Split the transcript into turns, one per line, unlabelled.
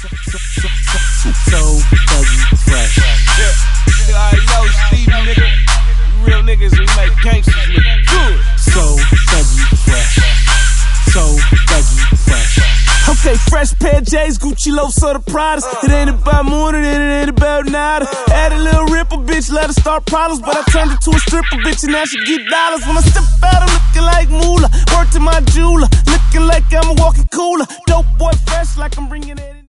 So Thuggy Fresh.
Yeah, I know Stevie, nigga. Real niggas, we make gangsters look good.
So Thuggy Fresh. So Thuggy Fresh.
Okay, fresh pair of J's, Gucci loafs or the Pradas. It ain't about morning, it ain't about nada. Add a little ripper, bitch, let her start problems. But I turned her to a stripper, bitch, and now she get dollars. When I step out, I'm looking like Moolah. Worked to my jeweler, looking like I'm a walking cooler. Dope boy fresh, like I'm bringing it in.